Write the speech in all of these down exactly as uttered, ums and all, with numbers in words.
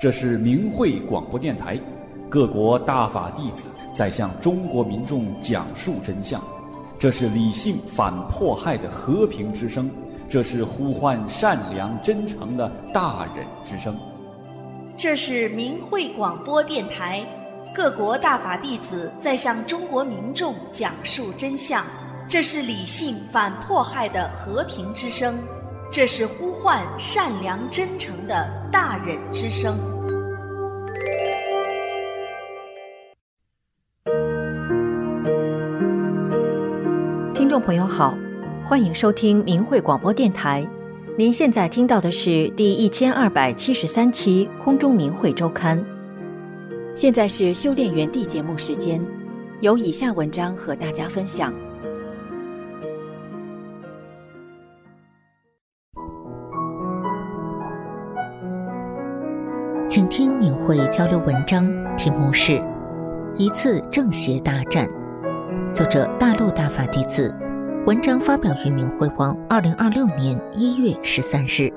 这是明慧广播电台，各国大法弟子在向中国民众讲述真相。这是理性反迫害的和平之声，这是呼唤善良真诚的大忍之声。 这是明慧广播电台，各国大法弟子在向中国民众讲述真相。这是理性反迫害的和平之声，这是呼唤善良真诚的大忍之声。 听众朋友好，欢迎收听明慧广播电台。您现在听到的是第一千二百七十三期空中明慧周刊。现在是修炼园地节目时间，有以下文章和大家分享。 请听明慧交流文章，题目是《一次正邪大战》，作者大陆大法弟子，文章发表于明慧网二零二六年一月十三日。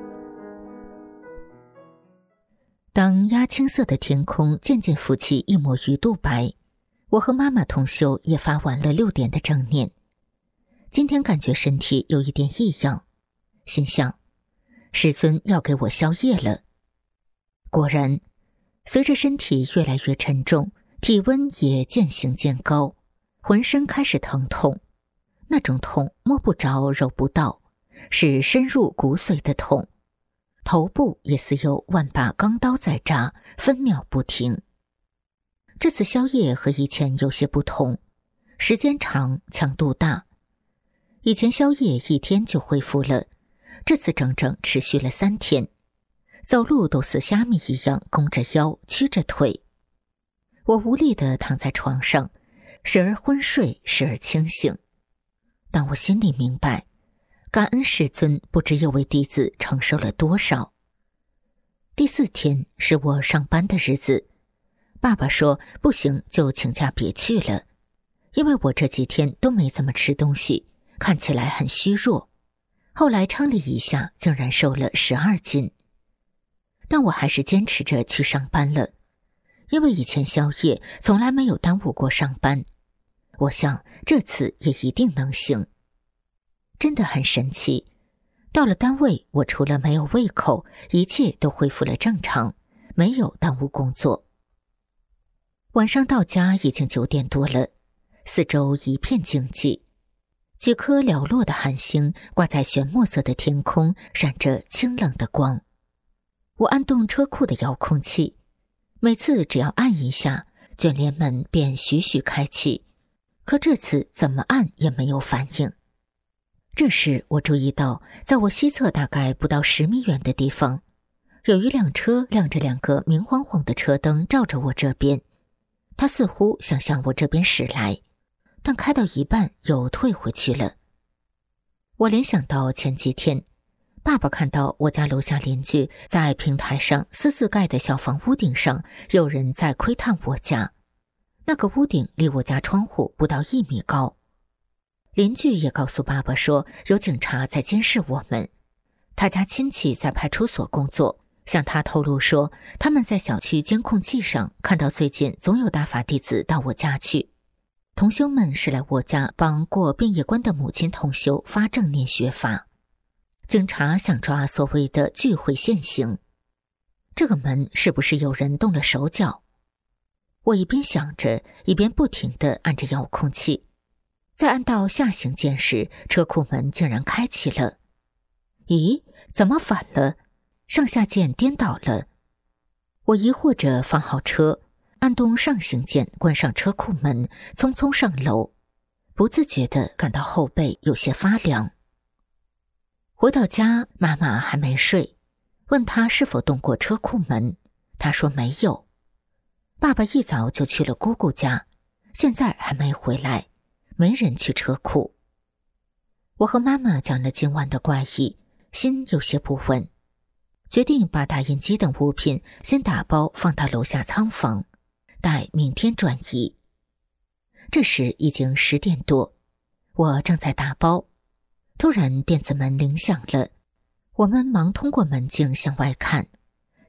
当鸦青色的天空渐渐浮起一抹鱼肚白，我和妈妈同修也发完了六点的正念。今天感觉身体有一点异样，心想师尊要给我宵夜了。果然，随着身体越来越沉重，体温也渐行渐高，浑身开始疼痛。那种痛摸不着揉不到，是深入骨髓的痛，头部也似有万把钢刀在扎，分秒不停。这次宵夜和以前有些不同，时间长，强度大。以前宵夜一天就恢复了，这次整整持续了三天，走路都似虾米一样弓着腰曲着腿。我无力地躺在床上，时而昏睡，时而清醒。但我心里明白，感恩师尊不知又为弟子承受了多少。第四天是我上班的日子，爸爸说不行就请假别去了，因为我这几天都没怎么吃东西，看起来很虚弱。后来称了一下，竟然瘦了十二斤。但我还是坚持着去上班了，因为以前宵夜从来没有耽误过上班。我想这次也一定能行。真的很神奇，到了单位，我除了没有胃口，一切都恢复了正常，没有耽误工作。晚上到家已经九点多了，四周一片静寂，几颗寥落的寒星挂在玄墨色的天空，闪着清冷的光。我按动车库的遥控器，每次只要按一下，卷帘门便徐徐开启，可这次怎么按也没有反应。这时我注意到，在我西侧大概不到十米远的地方，有一辆车亮着两个明晃晃的车灯照着我这边，它似乎想向我这边驶来，但开到一半又退回去了。我联想到前几天爸爸看到我家楼下邻居在平台上私自盖的小房屋顶上有人在窥探我家，那个屋顶离我家窗户不到一米高。邻居也告诉爸爸说有警察在监视我们，他家亲戚在派出所工作，向他透露说他们在小区监控器上看到最近总有大法弟子到我家去，同修们是来我家帮过殡仪关的母亲同修发正念学法。警察想抓所谓的聚会现行，这个门是不是有人动了手脚？我一边想着，一边不停地按着遥控器。在按到下行键时，车库门竟然开启了。咦，怎么反了？上下键颠倒了。我疑惑着放好车，按动上行键关上车库门，匆匆上楼，不自觉地感到后背有些发凉。回到家，妈妈还没睡，问她是否动过车库门，她说没有。爸爸一早就去了姑姑家，现在还没回来，没人去车库。我和妈妈讲了今晚的怪异，心有些不稳，决定把打印机等物品先打包放到楼下仓房，待明天转移。这时已经十点多，我正在打包，突然电子门铃响了，我们忙通过门径向外看，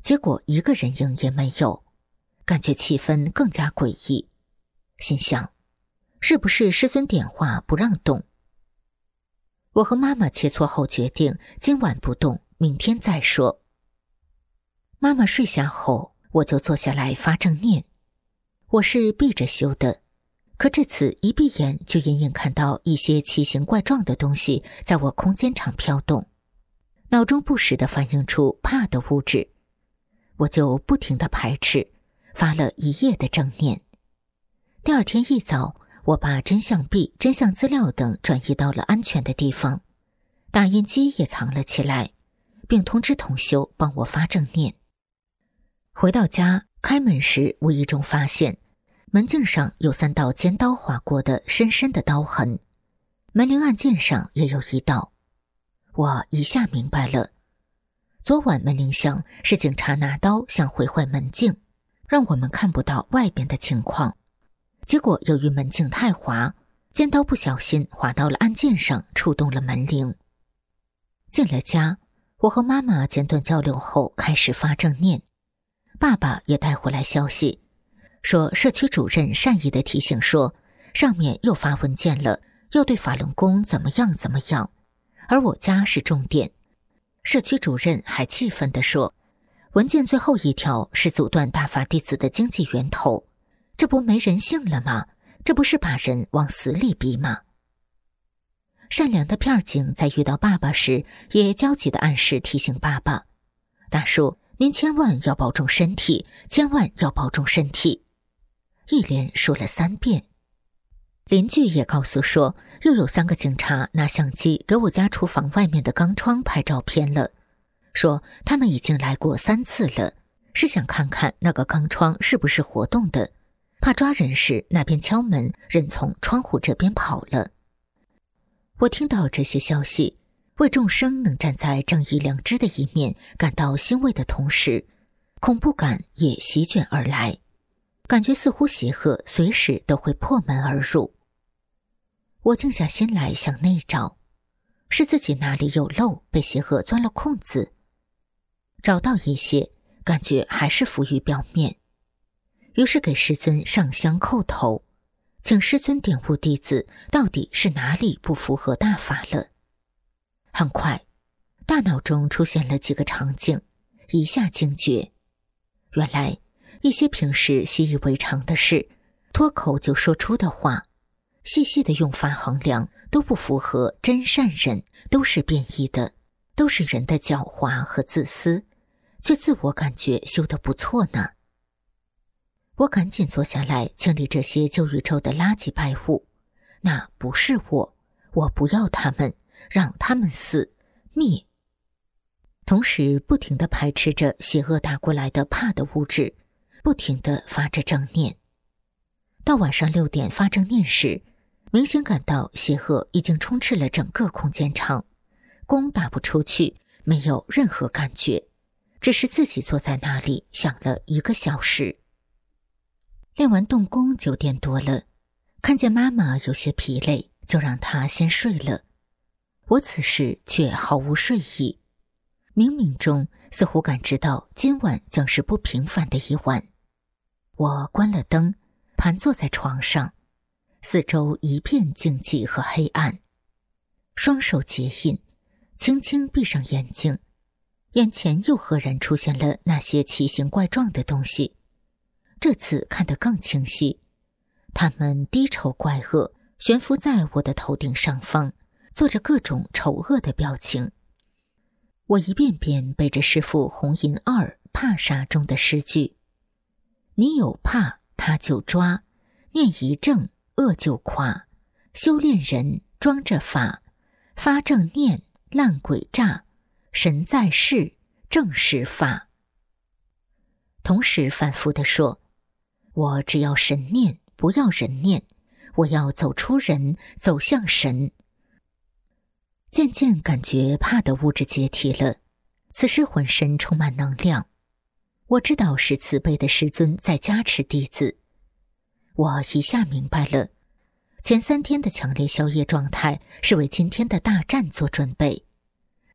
结果一个人影也没有，感觉气氛更加诡异，心想是不是师尊点化不让动。我和妈妈切磋后决定今晚不动，明天再说。妈妈睡下后，我就坐下来发正念。我是闭着修的，可这次一闭眼就隐隐看到一些奇形怪状的东西在我空间场飘动，脑中不时地反映出怕的物质，我就不停地排斥，发了一夜的正念。第二天一早，我把真相币、真相资料等转移到了安全的地方，打印机也藏了起来，并通知同修帮我发正念。回到家，开门时无意中发现门镜上有三道尖刀划过的深深的刀痕，门铃按键上也有一道。我一下明白了，昨晚门铃响是警察拿刀想毁坏门镜，让我们看不到外边的情况。结果由于门镜太滑，尖刀不小心划到了按键上，触动了门铃。进了家，我和妈妈简短交流后开始发正念。爸爸也带回来消息，说社区主任善意的提醒说，上面又发文件了，要对法轮功怎么样怎么样，而我家是重点。社区主任还气愤地说，文件最后一条是阻断大法弟子的经济源头，这不没人性了吗？这不是把人往死里逼吗？善良的片警在遇到爸爸时也焦急地暗示提醒爸爸，大叔您千万要保重身体，千万要保重身体，一连说了三遍。邻居也告诉说，又有三个警察拿相机给我家厨房外面的钢窗拍照片了，说他们已经来过三次了，是想看看那个钢窗是不是活动的，怕抓人时那边敲门，人从窗户这边跑了。我听到这些消息，为众生能站在正义良知的一面感到欣慰的同时，恐怖感也席卷而来，感觉似乎邪恶随时都会破门而入。我静下心来向内找，是自己哪里有漏，被邪恶钻了空子。找到一些，感觉还是浮于表面，于是给师尊上香叩头，请师尊点悟弟子到底是哪里不符合大法了。很快，大脑中出现了几个场景，一下惊觉，原来一些平时习以为常的事，脱口就说出的话，细细的用法衡量都不符合真善人，都是变异的，都是人的狡猾和自私，却自我感觉修得不错呢。我赶紧坐下来清理这些旧宇宙的垃圾败物，那不是我，我不要他们，让他们死灭。同时不停地排斥着邪恶打过来的怕的物质，不停地发着正念。到晚上六点发正念时，明显感到邪恶已经充斥了整个空间场，功打不出去，没有任何感觉，只是自己坐在那里想了一个小时。练完动功九点多了，看见妈妈有些疲累，就让她先睡了。我此时却毫无睡意，冥冥中似乎感知到今晚将是不平凡的一晚。我关了灯，盘坐在床上，四周一片静寂和黑暗，双手结印，轻轻闭上眼睛，眼前又赫然出现了那些奇形怪状的东西，这次看得更清晰。它们低丑怪恶，悬浮在我的头顶上方，做着各种丑恶的表情。我一遍遍背着师父红银二怕杀中的诗句：你有怕，他就抓；念一正，恶就垮；修炼人装着法，发正念，烂鬼诈；神在世，正是法。同时反复地说：我只要神念，不要人念，我要走出人，走向神。渐渐感觉怕的物质解体了，此时浑身充满能量。我知道是慈悲的师尊在加持弟子。我一下明白了，前三天的强烈宵夜状态是为今天的大战做准备。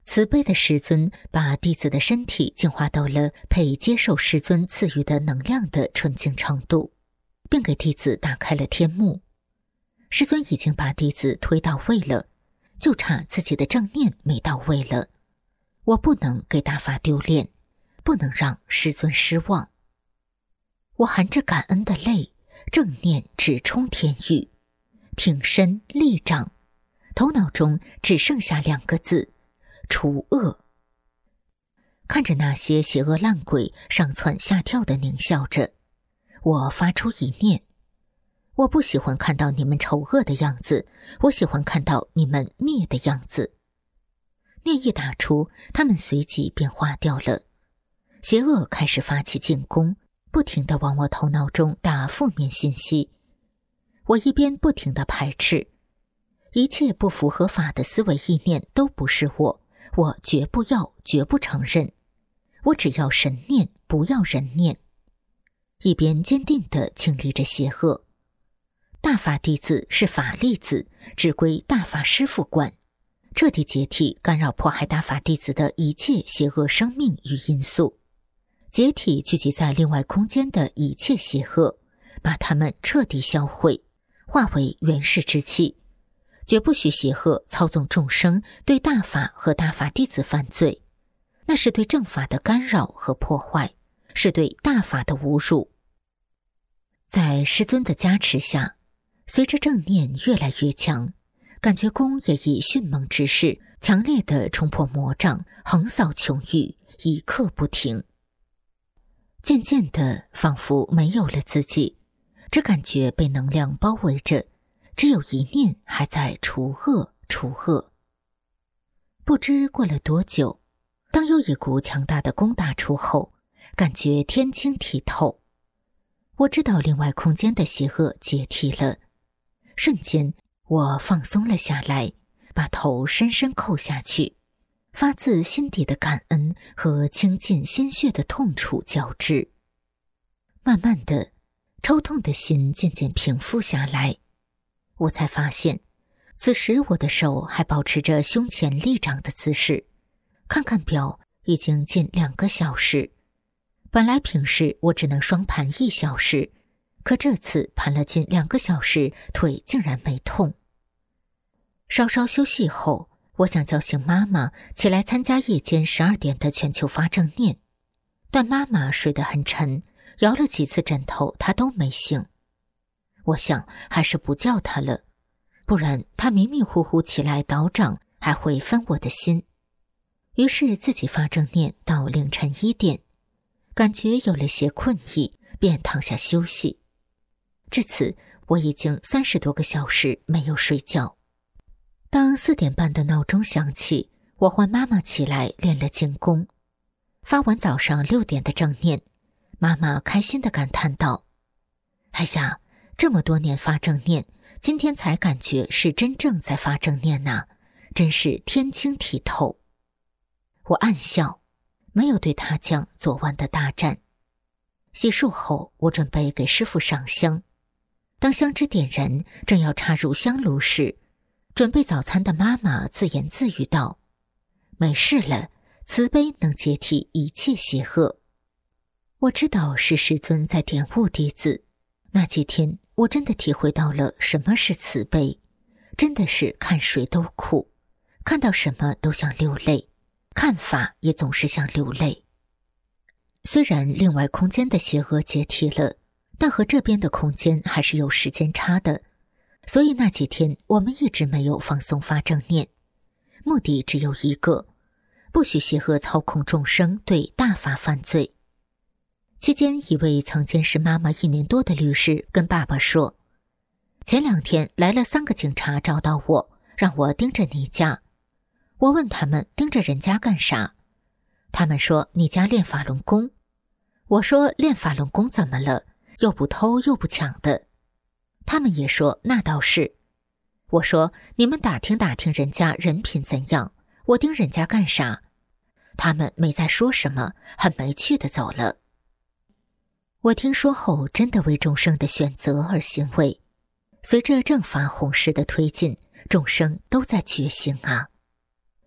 慈悲的师尊把弟子的身体净化到了配接受师尊赐予的能量的纯净程度，并给弟子打开了天幕。师尊已经把弟子推到位了，就差自己的正念没到位了。我不能给大法丢脸，不能让师尊失望。我含着感恩的泪，正念直冲天宇，挺身立掌，头脑中只剩下两个字：除恶。看着那些邪恶烂鬼上蹿下跳的狞笑着，我发出一念：我不喜欢看到你们丑恶的样子，我喜欢看到你们灭的样子。念一打出，他们随即便化掉了。邪恶开始发起进攻，不停地往我头脑中打负面信息。我一边不停地排斥，一切不符合法的思维意念都不是我，我绝不要，绝不承认。我只要神念，不要人念。一边坚定地清理着邪恶。大法弟子是法力子，只归大法师父管，彻底解体干扰迫害大法弟子的一切邪恶生命与因素，解体聚集在另外空间的一切邪恶，把它们彻底销毁，化为元始之气，绝不许邪恶操纵众生对大法和大法弟子犯罪，那是对正法的干扰和破坏，是对大法的侮辱。在师尊的加持下，随着正念越来越强，感觉功也以迅猛之势强烈地冲破魔障，横扫琼域，一刻不停。渐渐的，仿佛没有了自己，只感觉被能量包围着，只有一念还在除恶除恶。不知过了多久，当有一股强大的攻打出后，感觉天清体透。我知道另外空间的邪恶解体了，瞬间我放松了下来，把头深深扣下去，发自心底的感恩和倾尽心血的痛楚交织。慢慢的，抽痛的心渐渐平复下来，我才发现，此时我的手还保持着胸前立掌的姿势。看看表，已经近两个小时。本来平时我只能双盘一小时，可这次盘了近两个小时，腿竟然没痛。稍稍休息后，我想叫醒妈妈起来参加夜间十二点的全球发正念，但妈妈睡得很沉，摇了几次枕头她都没醒。我想还是不叫她了，不然她迷迷糊糊起来倒掌，还会分我的心。于是自己发正念到凌晨一点，感觉有了些困意，便躺下休息。至此，我已经三十多个小时没有睡觉。当四点半的闹钟响起，我唤妈妈起来练了静功。发完早上六点的正念，妈妈开心地感叹道：“哎呀，这么多年发正念，今天才感觉是真正在发正念呐，真是天清体透。”我暗笑，没有对她讲昨晚的大战。洗漱后，我准备给师父上香。当香枝点燃，正要插入香炉时，准备早餐的妈妈自言自语道：“没事了，慈悲能解体一切邪恶。”我知道是师尊在点悟弟子。那几天，我真的体会到了什么是慈悲，真的是看谁都苦，看到什么都想流泪，看法也总是想流泪。虽然另外空间的邪恶解体了，但和这边的空间还是有时间差的，所以那几天我们一直没有放松发正念，目的只有一个，不许邪恶操控众生对大法犯罪。期间，一位曾监视妈妈一年多的律师跟爸爸说，前两天来了三个警察找到我，让我盯着你家。我问他们盯着人家干啥，他们说你家练法轮功。我说练法轮功怎么了，又不偷又不抢的。他们也说那倒是。我说你们打听打听人家人品怎样，我盯人家干啥？他们没再说什么，很没趣的走了。我听说后真的为众生的选择而欣慰，随着正法弘誓的推进，众生都在觉醒啊。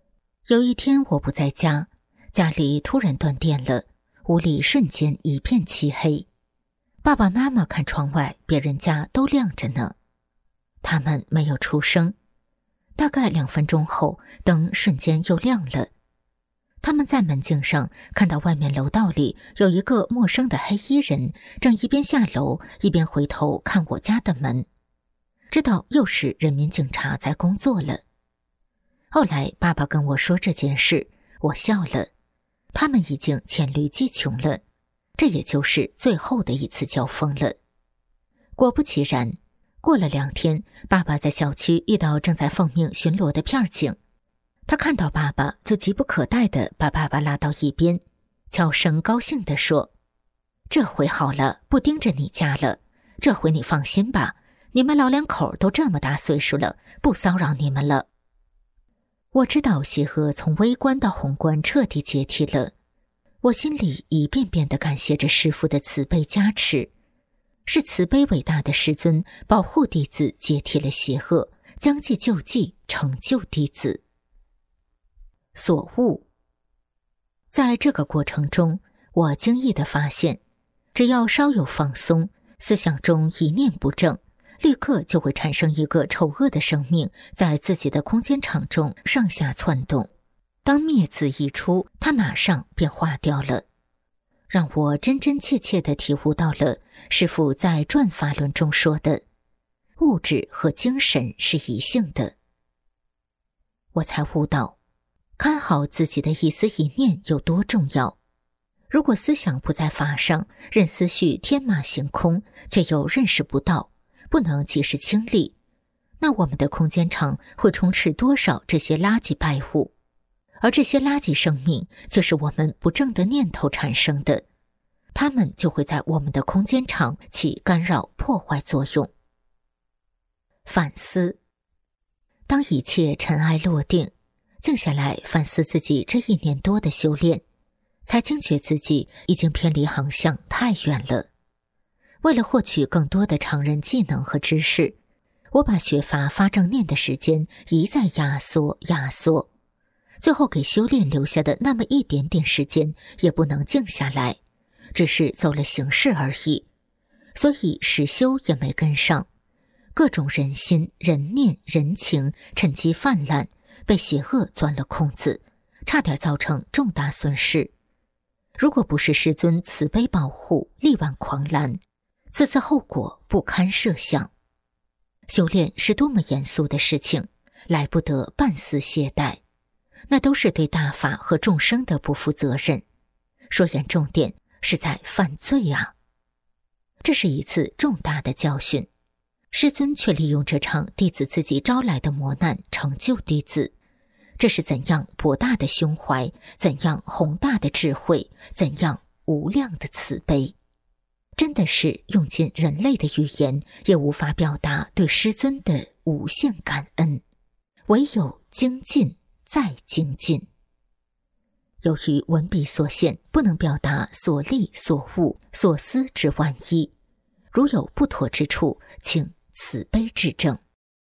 有一天我不在家，家里突然断电了，屋里瞬间一片漆黑。爸爸妈妈看窗外，别人家都亮着呢。他们没有出声。大概两分钟后，灯瞬间又亮了。他们在门径上看到外面楼道里有一个陌生的黑衣人，正一边下楼一边回头看我家的门，知道又是人民警察在工作了。后来爸爸跟我说这件事，我笑了。他们已经黔驴技穷了，这也就是最后的一次交锋了。果不其然，过了两天，爸爸在小区遇到正在奉命巡逻的片警。他看到爸爸就急不可待地把爸爸拉到一边，悄声高兴地说：这回好了，不盯着你家了，这回你放心吧，你们老两口都这么大岁数了，不骚扰你们了。我知道协和从微观到宏观彻底解体了，我心里一遍遍地感谢着师父的慈悲加持，是慈悲伟大的师尊保护弟子解体了邪恶，将计就计，成就弟子。所悟，在这个过程中，我惊异地发现，只要稍有放松，思想中一念不正，立刻就会产生一个丑恶的生命在自己的空间场中上下窜动。当灭字一出，它马上便化掉了，让我真真切切地体悟到了师父在转法论中说的物质和精神是一性的。我才悟到看好自己的一思一念有多重要。如果思想不在法上，任思绪天马行空，却又认识不到，不能及时清理，那我们的空间场会充斥多少这些垃圾败物？而这些垃圾生命却是我们不正的念头产生的，它们就会在我们的空间场起干扰破坏作用。反思，当一切尘埃落定，静下来反思自己这一年多的修炼，才惊觉自己已经偏离航向太远了。为了获取更多的常人技能和知识，我把学法发正念的时间一再压缩压缩，最后给修炼留下的那么一点点时间也不能静下来，只是走了形式而已，所以实修也没跟上。各种人心、人念、人情趁机泛滥，被邪恶钻了空子，差点造成重大损失。如果不是师尊慈悲保护，力挽狂澜，此次后果不堪设想。修炼是多么严肃的事情，来不得半丝懈怠，那都是对大法和众生的不负责任。说言重点，是在犯罪啊！这是一次重大的教训，师尊却利用这场弟子自己招来的磨难成就弟子，这是怎样博大的胸怀，怎样宏大的智慧，怎样无量的慈悲。真的是用尽人类的语言也无法表达对师尊的无限感恩，唯有精进再精进。由于文笔所限，不能表达所历所悟所思之万一，如有不妥之处，请慈悲指正。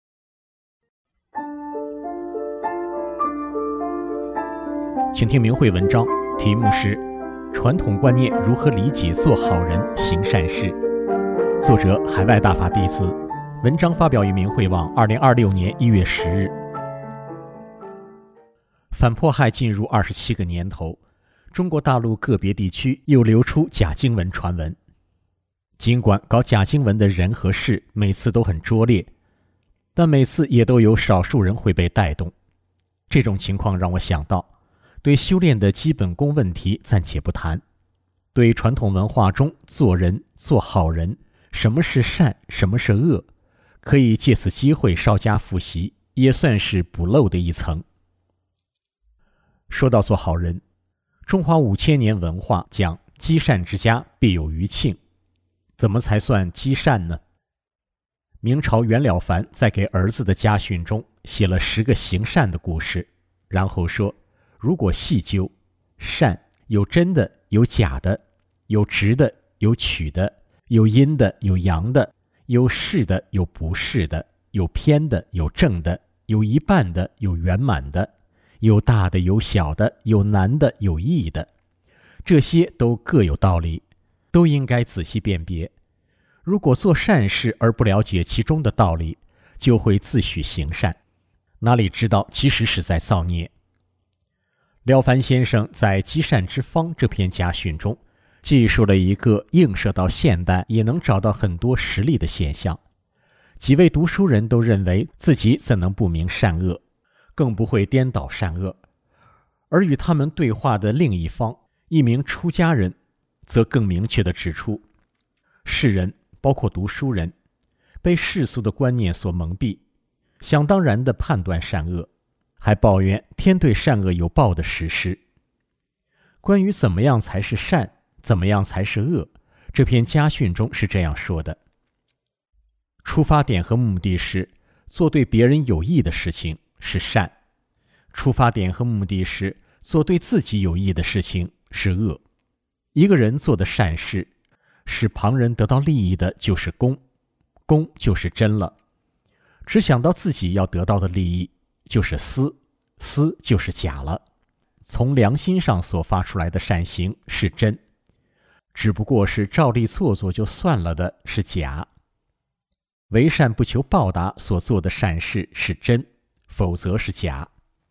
请听明慧文章，题目是传统观念如何理解做好人行善事，作者海外大法弟子，文章发表于明慧网二零二六年一月十日。反迫害进入二十七个年头，中国大陆个别地区又流出假经文传闻。尽管搞假经文的人和事每次都很拙劣，但每次也都有少数人会被带动。这种情况让我想到，对修炼的基本功问题暂且不谈，对传统文化中做人、做好人，什么是善，什么是恶，可以借此机会稍加复习，也算是补漏的一层。说到做好人，中华五千年文化讲积善之家必有余庆，怎么才算积善呢？明朝袁了凡在给儿子的家训中写了十个行善的故事，然后说，如果细究，善有真的，有假的，有直的，有曲的，有阴的，有阳的，有是的，有不是的，有偏的，有正的，有一半的，有圆满的， 有大的，有小的，有难的，有易的，这些都各有道理，都应该仔细辨别。如果做善事而不了解其中的道理，就会自诩行善，哪里知道其实是在造孽。廖凡先生在《积善之方》这篇家训中，记述了一个映射到现代也能找到很多实例的现象。几位读书人都认为自己怎能不明善恶，更不会颠倒善恶，而与他们对话的另一方，一名出家人，则更明确地指出，世人包括读书人，被世俗的观念所蒙蔽，想当然地判断善恶，还抱怨天对善恶有报的实施。关于怎么样才是善，怎么样才是恶，这篇家训中是这样说的：出发点和目的是做对别人有益的事情，是善；出发点和目的是做对自己有益的事情，是恶。一个人做的善事，使旁人得到利益的，就是公，公就是真了；只想到自己要得到的利益，就是私，私就是假了。从良心上所发出来的善行是真，只不过是照例做做就算了的是假。为善不求报答所做的善事是真，否则是假。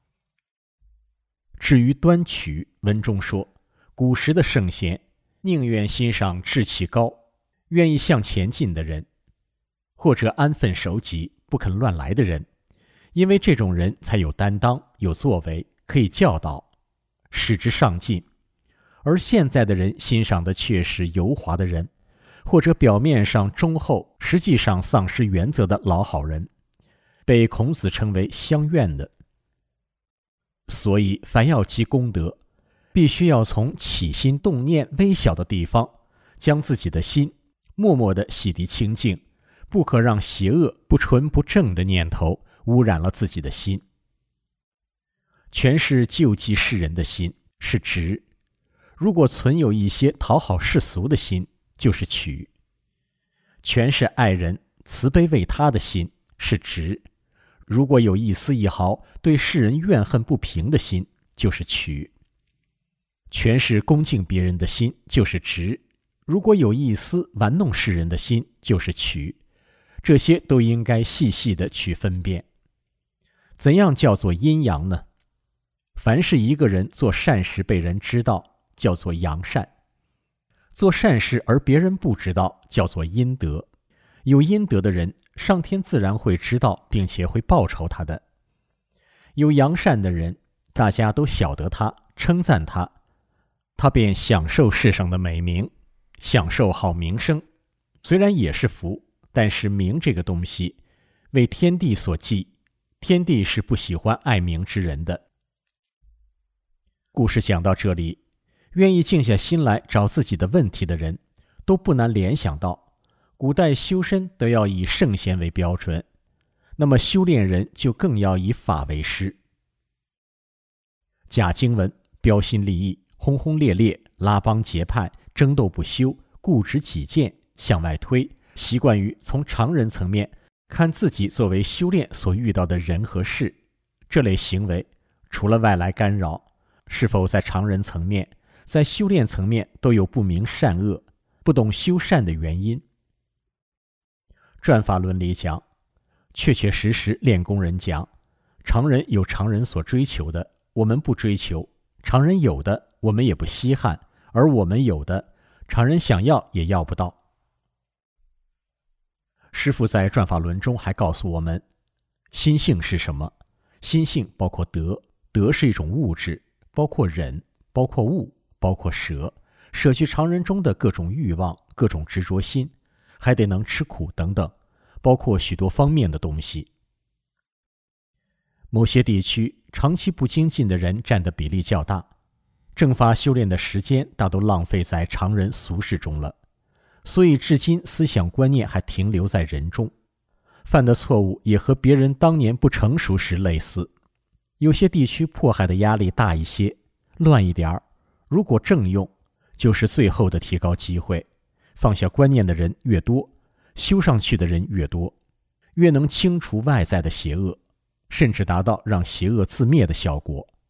至于端曲，文中说，古时的圣贤宁愿欣赏志气高、愿意向前进的人，或者安分守己、不肯乱来的人，因为这种人才有担当、有作为，可以教导，使之上进。而现在的人欣赏的却是油滑的人，或者表面上忠厚，实际上丧失原则的老好人，被孔子称为乡愿的。所以凡要积功德，必须要从起心动念微小的地方，将自己的心默默地洗涤清净，不可让邪恶、不纯不正的念头污染了自己的心。全是救济世人的心，是直；如果存有一些讨好世俗的心，就是曲；全是爱人、慈悲为他的心，是直；如果有一丝一毫对世人怨恨不平的心，就是曲；全是恭敬别人的心，就是直；如果有一丝玩弄世人的心，就是曲。这些都应该细细地去分辨。怎样叫做阴阳呢？凡是一个人做善事被人知道，叫做阳善；做善事而别人不知道，叫做阴德。有阴德的人，上天自然会知道，并且会报酬他的。有阳善的人，大家都晓得他，称赞他，他便享受世上的美名，享受好名声。虽然也是福，但是名这个东西为天地所忌，天地是不喜欢爱名之人的。故事讲到这里，愿意静下心来找自己的问题的人，都不难联想到，古代修身都要以圣贤为标准，那么修炼人就更要以法为师。假经文，标新立异，轰轰烈烈，拉帮结派，争斗不休，固执己见，向外推，习惯于从常人层面看自己作为修炼所遇到的人和事，这类行为除了外来干扰，是否在常人层面，在修炼层面都有不明善恶、不懂修善的原因。转法论里讲，确确实实练功人讲，常人有常人所追求的，我们不追求；常人有的，我们也不稀罕；而我们有的，常人想要也要不到。师父在转法轮中还告诉我们，心性是什么？心性包括德，德是一种物质，包括忍，包括恶，包括舍，舍去常人中的各种欲望、各种执着心，还得能吃苦等等，包括许多方面的东西。某些地区长期不精进的人占的比例较大，正法修炼的时间大都浪费在常人俗事中了，所以至今思想观念还停留在人中，犯的错误也和别人当年不成熟时类似。有些地区迫害的压力大一些，乱一点儿，如果正用，就是最后的提高机会。放下观念的人越多，修上去的人越多，越能清除外在的邪恶，甚至达到让邪恶自灭的效果。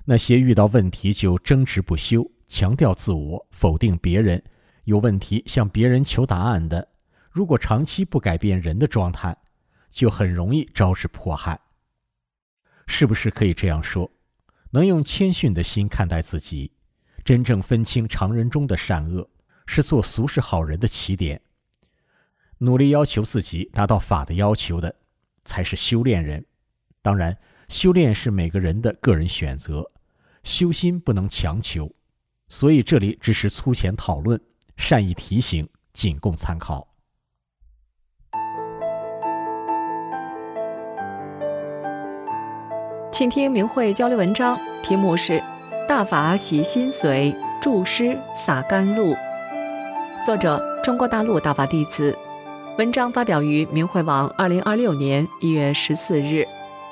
那些遇到问题就争执不休，强调自我，否定别人，有问题向别人求答案的，如果长期不改变人的状态，就很容易招致迫害。是不是可以这样说，能用谦逊的心看待自己，真正分清常人中的善恶，是做俗世好人的起点。努力要求自己达到法的要求的，才是修炼人。当然，修炼是每个人的个人选择，修心不能强求，所以这里只是粗浅讨论，善意提醒，仅供参考。 请听明慧交流文章，题目是《大法洗心髓，注师洒甘露》，作者中国大陆大法弟子。文章发表于明慧网二零二六年一月十四日。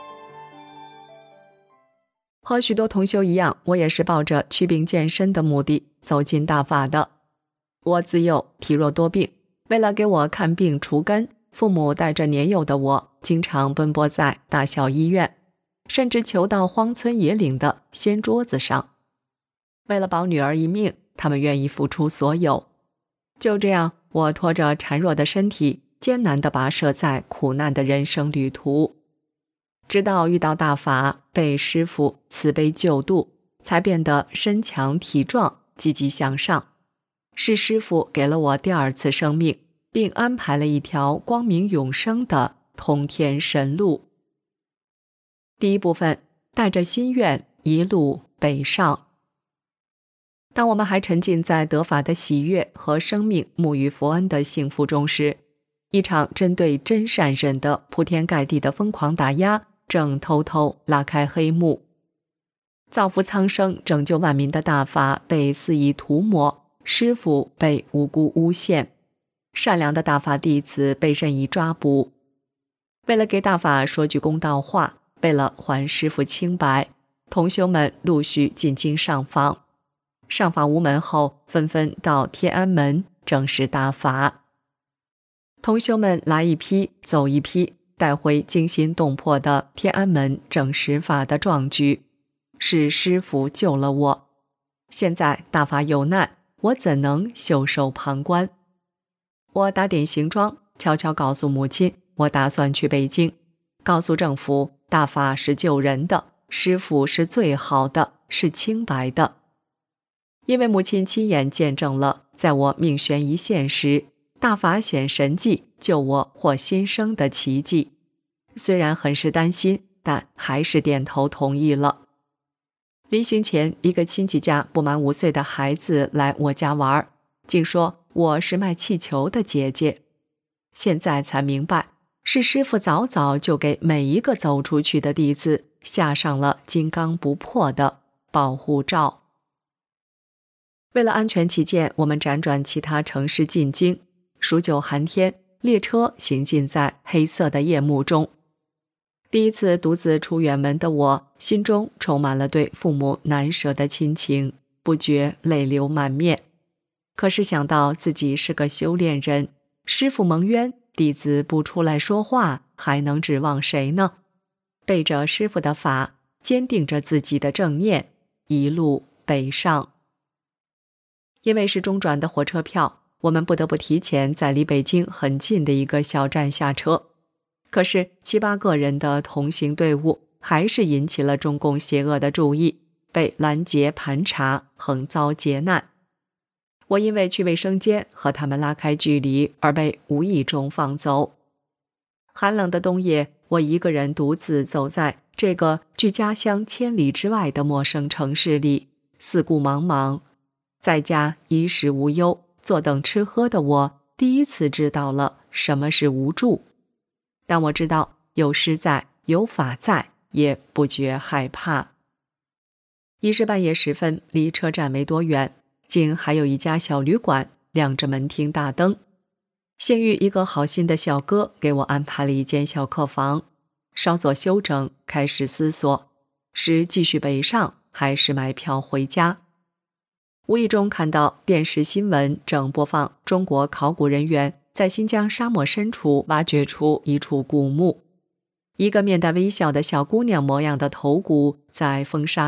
和许多同修一样，我也是抱着祛病健身的目的走进大法的。我自幼体弱多病，为了给我看病除根，父母带着年幼的我经常奔波在大小医院，甚至求到荒村野岭的掀桌子上。为了保女儿一命，他们愿意付出所有。就这样，我拖着孱弱的身体，艰难地跋涉在苦难的人生旅途，直到遇到大法，被师父慈悲救度，才变得身强体壮，积极向上。是师父给了我第二次生命，并安排了一条光明永生的通天神路。第一部分，带着心愿一路北上。当我们还沉浸在得法的喜悦和生命沐浴佛恩的幸福中时，一场针对真善忍的铺天盖地的疯狂打压正偷偷拉开黑幕。造福苍生、拯救万民的大法被肆意涂抹，师父被无辜诬陷，善良的大法弟子被任意抓捕。为了给大法说句公道话，为了还师父清白，同修们陆续进京上访。上访无门后，纷纷到天安门正式大法。同修们来一批走一批，带回惊心动魄的天安门正实法的壮举。是师父救了我，现在大法有难，我怎能袖手旁观？我打点行装，悄悄告诉母亲，我打算去北京，告诉政府，大法是救人的，师父是最好的，是清白的。因为母亲亲眼见证了，在我命悬一线时，大法显神迹，救我获新生的奇迹。虽然很是担心，但还是点头同意了。临行前，一个亲戚家不满五岁的孩子来我家玩，竟说我是卖气球的姐姐。现在才明白，是师父早早就给每一个走出去的弟子下上了金刚不破的保护罩。为了安全起见，我们辗转其他城市进京。数九寒天，列车行进在黑色的夜幕中。第一次独自出远门的我，心中充满了对父母难舍的亲情，不觉泪流满面。可是想到自己是个修炼人，师父蒙冤，弟子不出来说话，还能指望谁呢？背着师父的法，坚定着自己的正念，一路北上。因为是中转的火车票，我们不得不提前在离北京很近的一个小站下车。可是七八个人的同行队伍还是引起了中共邪恶的注意，被拦截盘查，横遭劫难。我因为去卫生间和他们拉开距离而被无意中放走。寒冷的冬夜，我一个人独自走在这个距家乡千里之外的陌生城市里，四顾茫茫。在家衣食无忧，坐等吃喝的我，第一次知道了什么是无助。但我知道有师在，有法在，也不觉害怕。已是半夜时分，离车站没多远，竟还有一家小旅馆，亮着门厅大灯。幸遇一个好心的小哥给我安排了一间小客房，稍作休整，开始思索，是继续北上，还是买票回家。无意中看到电视新闻正播放中国考古人员在新疆沙漠深处挖掘出一处古墓，一个面带微笑的小姑娘模样的头骨在风沙中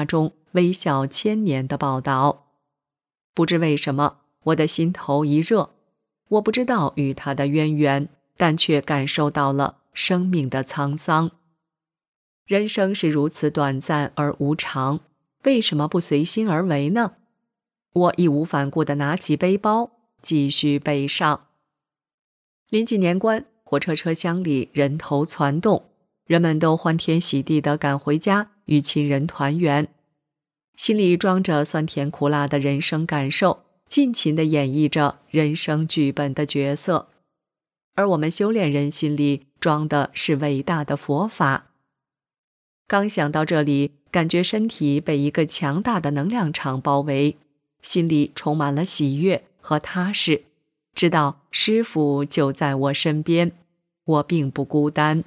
微笑千年的报道。不知为什么，我的心头一热，我不知道与他的渊源，但却感受到了生命的沧桑。人生是如此短暂而无常，为什么不随心而为呢？我义无反顾地拿起背包，继续北上。临近年关，火车车厢里人头攒动，人们都欢天喜地地赶回家与亲人团圆，心里装着酸甜苦辣的人生感受，尽情地演绎着人生剧本的角色。而我们修炼人心里装的是伟大的佛法。刚想到这里，感觉身体被一个强大的能量场包围，心里充满了喜悦和踏实，知道师父就在我身边，我并不孤单。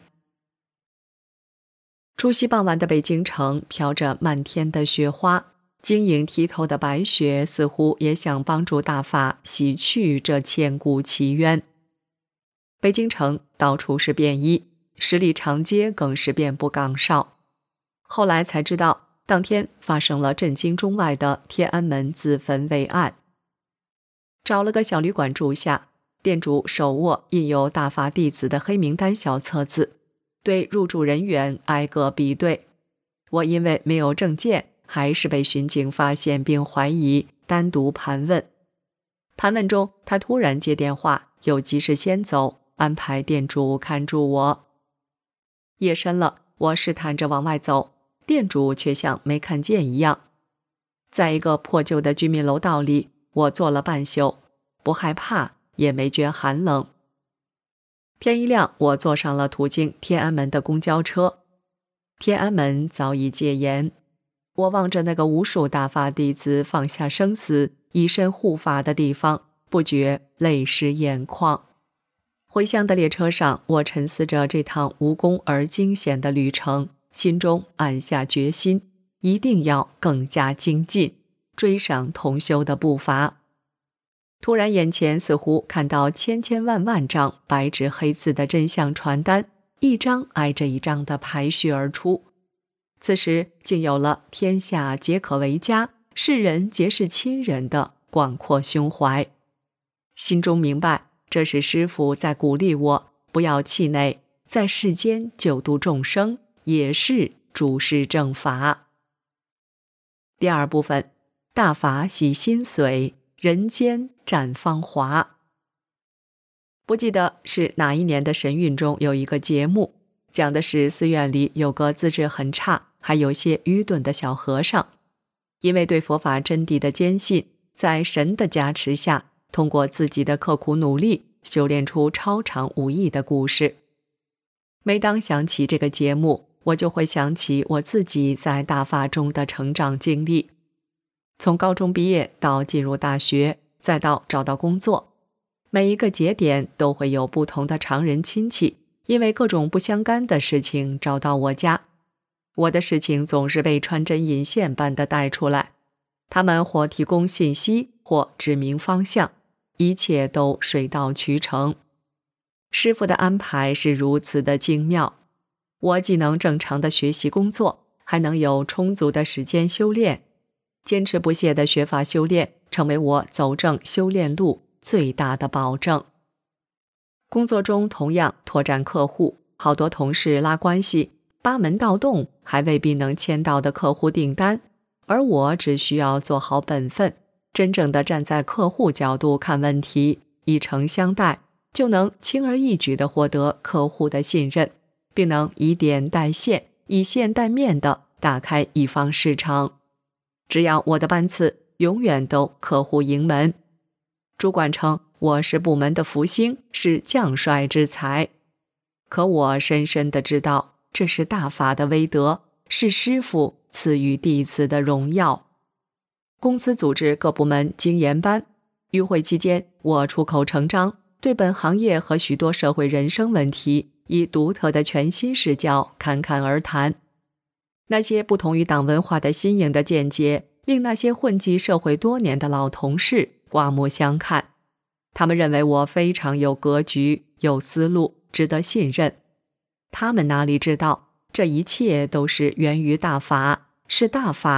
除夕傍晚的北京城飘着漫天的雪花，晶莹剔透的白雪似乎也想帮助大法洗去这千古奇冤。北京城到处是便衣，十里长街更是遍布岗哨。后来才知道，当天发生了震惊中外的天安门自焚围案。找了个小旅馆住下，店主手握印有大法弟子的黑名单小册子，对入住人员挨个比对。我因为没有证件，还是被巡警发现并怀疑，单独盘问。盘问中，他突然接电话，又及时先走，安排店主看住我。夜深了，我试探着往外走，店主却像没看见一样。在一个破旧的居民楼道里，我坐了半宿，不害怕，也没觉寒冷。天一亮，我坐上了途经天安门的公交车。天安门早已戒严，我望着那个无数大法弟子放下生死，以身护法的地方，不觉泪湿眼眶。回乡的列车上，我沉思着这趟无功而惊险的旅程，心中暗下决心，一定要更加精进，追上同修的步伐。突然眼前似乎看到千千万万张白纸黑字的真相传单，一张挨着一张的排序而出。此时竟有了天下皆可为家，世人皆是亲人的广阔胸怀。心中明白，这是师父在鼓励我不要气馁，在世间救度众生，也是诸事正法。第二部分，大法洗心髓，人间绽芳华。不记得是哪一年的神韵中有一个节目，讲的是寺院里有个资质很差，还有些愚钝的小和尚，因为对佛法真谛的坚信，在神的加持下，通过自己的刻苦努力，修炼出超常武艺的故事。每当想起这个节目，我就会想起我自己在大法中的成长经历。从高中毕业到进入大学，再到找到工作，每一个节点都会有不同的常人亲戚，因为各种不相干的事情找到我家。我的事情总是被穿针引线般的带出来，他们或提供信息，或指明方向，一切都水到渠成。师父的安排是如此的精妙，我既能正常的学习工作，还能有充足的时间修炼。坚持不懈的学法修炼，成为我走正修炼路最大的保证。工作中同样拓展客户，好多同事拉关系，八门盗洞，还未必能签到的客户订单，而我只需要做好本分，真正的站在客户角度看问题，以诚相待，就能轻而易举地获得客户的信任，并能以点带线，以线带面地打开一方市场。只要我的班次，永远都客户盈门。主管称我是部门的福星，是将帅之才。可我深深地知道，这是大法的威德，是师父赐予弟子的荣耀。公司组织各部门精研班，与会期间，我出口成章，对本行业和许多社会人生问题，以独特的全新视角侃侃而谈。那些不同于党文化的新颖的见解，令那些混迹社会多年的老同事刮目相看。他们认为我非常有格局，有思路，值得信任。他们哪里知道，这一切都是源于大法，是大法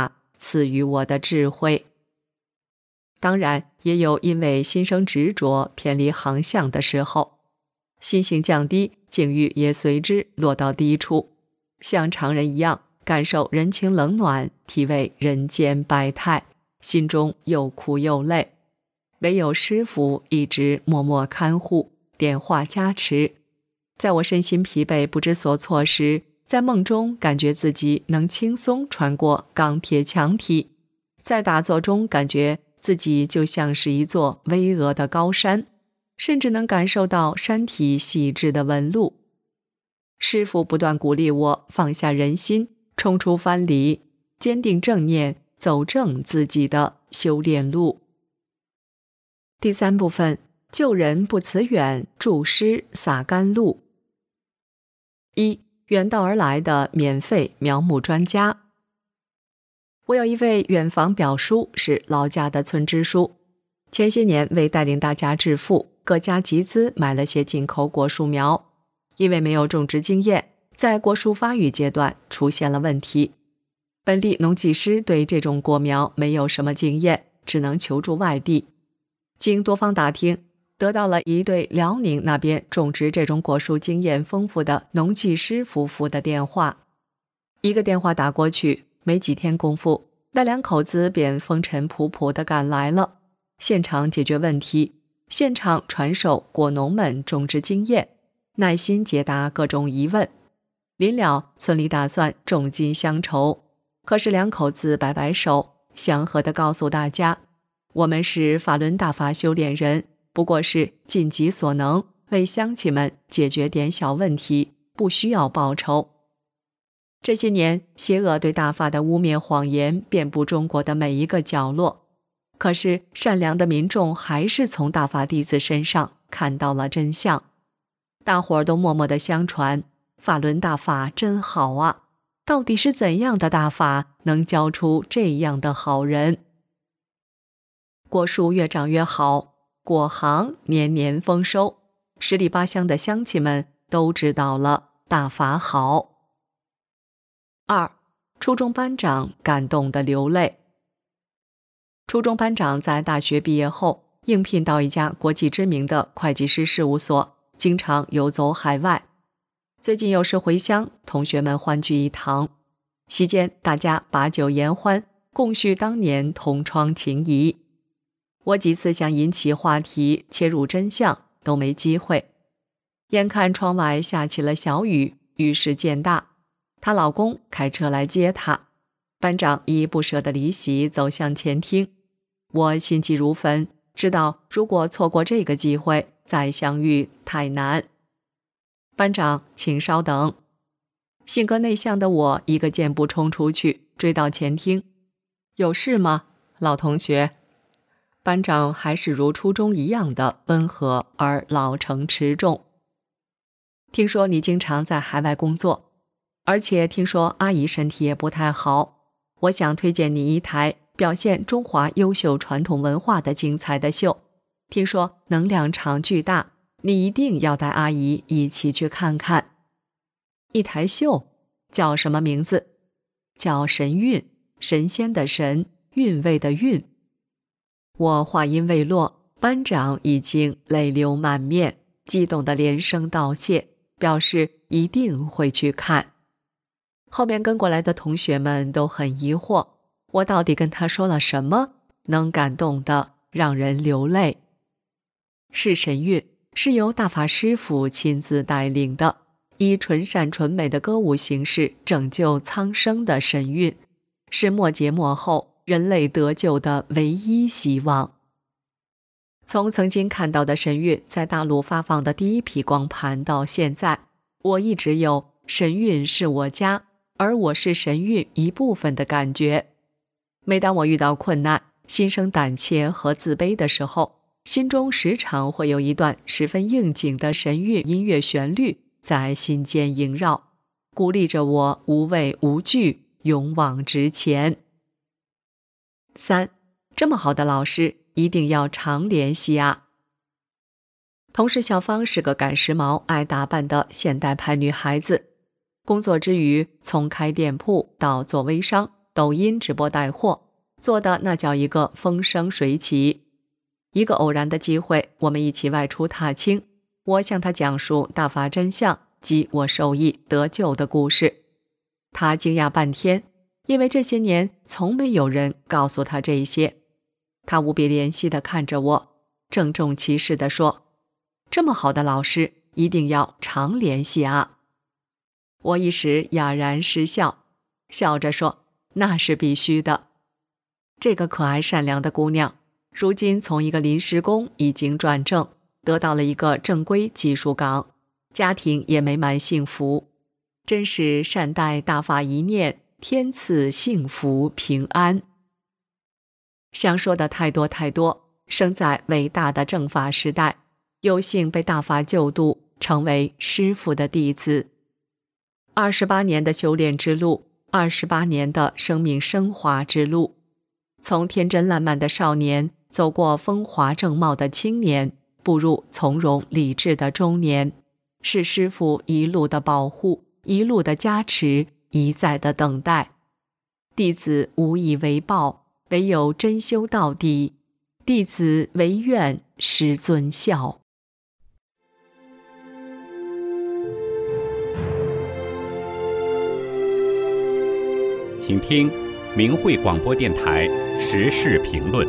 赐予我的智慧。当然，也有因为心生执着偏离航向的时候，心性降低，境遇也随之落到低处，像常人一样感受人情冷暖，体味人间百态，心中又苦又累。唯有师父一直默默看护，点化加持。在我身心疲惫不知所措时，在梦中感觉自己能轻松穿过钢铁墙体，在打坐中感觉自己就像是一座巍峨的高山，甚至能感受到山体细致的纹路。师父不断鼓励我放下人心，冲出藩篱，坚定正念，走正自己的修炼路。第三部分，救人不辞远，助师洒甘露。一，远道而来的免费苗木专家。我有一位远房表叔，是老家的村支书，前些年为带领大家致富，各家集资买了些进口果树苗，因为没有种植经验，在果树发育阶段出现了问题。本地农技师对这种果苗没有什么经验，只能求助外地。经多方打听，得到了一对辽宁那边种植这种果树经验丰富的农技师夫妇的电话。一个电话打过去，没几天功夫，那两口子便风尘仆仆地赶来了，现场解决问题，现场传授果农们种植经验，耐心解答各种疑问。临了，村里打算重金相酬，可是两口子摆摆手，祥和地告诉大家，我们是法轮大法修炼人，不过是尽己所能为乡亲们解决点小问题，不需要报酬。这些年，邪恶对大法的污蔑谎言遍布中国的每一个角落，可是善良的民众还是从大法弟子身上看到了真相。大伙儿都默默地相传，法轮大法真好啊，到底是怎样的大法能教出这样的好人？果树越长越好，果行年年丰收，十里八乡的乡亲们都知道了大法好。二，初中班长感动得流泪。初中班长在大学毕业后，应聘到一家国际知名的会计师事务所，经常游走海外。最近有时回乡，同学们欢聚一堂，席间大家把酒言欢，共叙当年同窗情谊。我几次想引起话题，切入真相，都没机会。眼看窗外下起了小雨，雨势渐大，她老公开车来接她，班长依不舍的离席走向前厅。我心急如焚，知道如果错过这个机会，再相遇太难。班长，请稍等。性格内向的我一个箭步冲出去，追到前厅。有事吗，老同学？班长还是如初中一样的温和而老成持重。听说你经常在海外工作，而且听说阿姨身体也不太好，我想推荐你一台表现中华优秀传统文化的精彩的秀，听说能量场巨大，你一定要带阿姨一起去看看。一台秀，叫什么名字？叫神韵，神仙的神，韵味的韵。我话音未落，班长已经泪流满面，激动地连声道谢，表示一定会去看。后面跟过来的同学们都很疑惑，我到底跟他说了什么，能感动的让人流泪？是神韵，是由大法师父亲自带领的，以纯善纯美的歌舞形式拯救苍生的神韵，是末劫末后人类得救的唯一希望。从曾经看到的神韵在大陆发放的第一批光盘到现在，我一直有神韵是我家，而我是神韵一部分的感觉。每当我遇到困难，心生胆怯和自卑的时候，心中时常会有一段十分应景的神韵音乐旋律在心间萦绕，鼓励着我无畏无惧，勇往直前。三，这么好的老师一定要常联系啊。同事小芳是个赶时髦、爱打扮的现代派女孩子，工作之余从开店铺到做微商， 抖音直播带货，做的那叫一个风生水起。一个偶然的机会，我们一起外出踏青，我向他讲述大法真相及我受益得救的故事。他惊讶半天，因为这些年从没有人告诉他这一些。他无比怜惜地看着我，郑重其事地说：“这么好的老师，一定要常联系啊。”我一时哑然失笑，笑着说：“那是必须的。”这个可爱善良的姑娘，如今从一个临时工已经转正，得到了一个正规技术岗，家庭也美满幸福，真是善待大法一念，天赐幸福平安。想说的太多太多，生在伟大的正法时代，有幸被大法救度，成为师父的弟子。二十八年的修炼之路，二十八年的生命升华之路，从天真烂漫的少年走过风华正茂的青年，步入从容理智的中年，是师父一路的保护，一路的加持，一再的等待。弟子无以为报，唯有真修到底，弟子唯愿师尊孝。 请听明慧广播电台时事评论。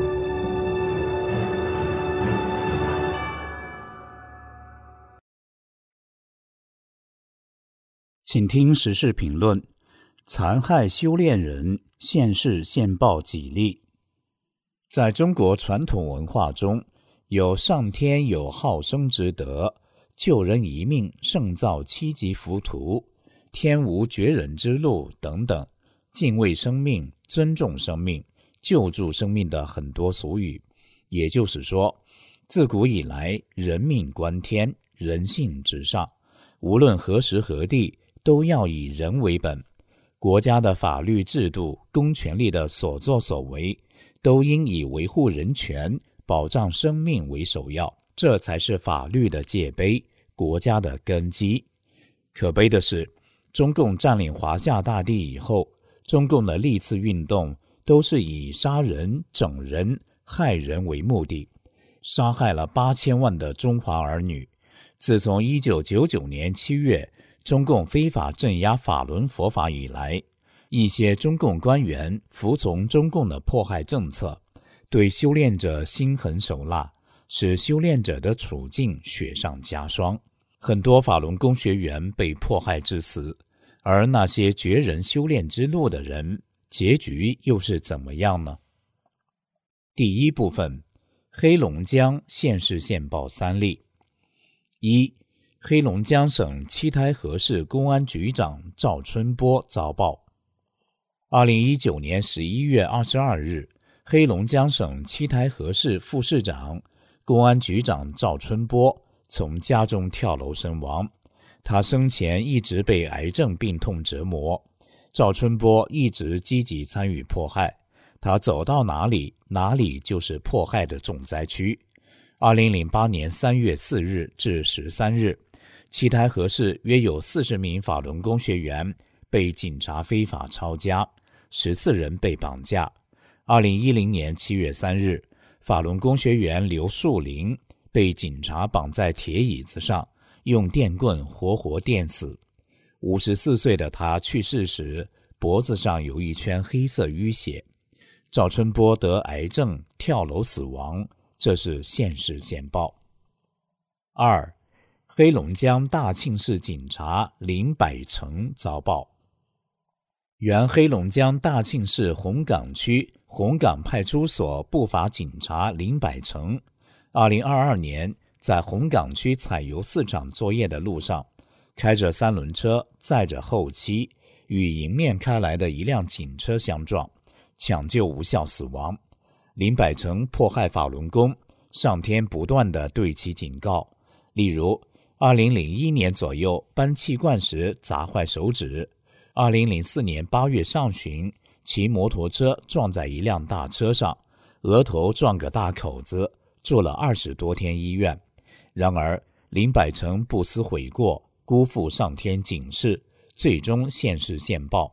请听时事评论：残害修炼人，现世现报几例。在中国传统文化中，有上天有好生之德，救人一命胜造七级浮屠，天无绝人之路等等，敬畏生命、尊重生命、救助生命的很多俗语。也就是说，自古以来，人命关天，人性至上，无论何时何地，都要以人为本。国家的法律制度、公权力的所作所为，都应以维护人权、保障生命为首要，这才是法律的界碑，国家的根基。可悲的是，中共占领华夏大地以后，中共的历次运动都是以杀人、整人、害人为目的，杀害了八千万的中华儿女。自从一九九九年七月中共非法镇压法轮佛法以来，一些中共官员服从中共的迫害政策，对修炼者心狠手辣，使修炼者的处境雪上加霜。很多法轮功学员被迫害致死，而那些绝人修炼之路的人，结局又是怎么样呢？第一部分，黑龙江现世现报三例。一、黑龙江省七台河市公安局长赵春波遭报。二零一九年十一月二十二日，黑龙江省七台河市副市长、公安局长赵春波从家中跳楼身亡。他生前一直被癌症病痛折磨，赵春波一直积极参与迫害，他走到哪里，哪里就是迫害的重灾区。二零零八年三月四日至十三日，七台河市约有四十名法轮功学员被警察非法抄家，十四人被绑架。二零一零年七月三日，法轮功学员刘树林被警察绑在铁椅子上，用电棍活活电死。五十四岁的他去世时，脖子上有一圈黑色淤血。赵春波得癌症跳楼死亡，这是现世现报。二、黑龙江大庆市警察林百成遭报。原黑龙江大庆市红岗区红岗派出所步法警察林百成，二零二二年在红岗区采油四厂作业的路上，开着三轮车载着后妻，与迎面开来的一辆警车相撞，抢救无效死亡。林百成迫害法轮功，上天不断地对其警告，例如二零零一年左右搬气罐时砸坏手指，二零零四年八月上旬骑摩托车撞在一辆大车上，额头撞个大口子，住了二十多天医院。然而林百成不思悔过，辜负上天警示，最终现世现报，